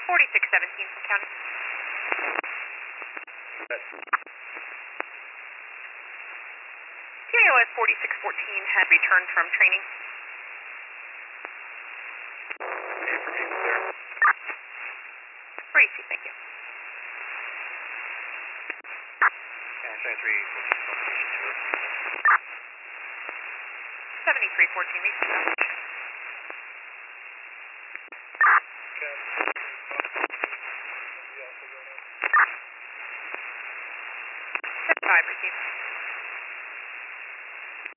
4617 from County. TAOS 4614 had returned from training. Information, sir. 42, thank you. And 7314, reach the message. Five, receive.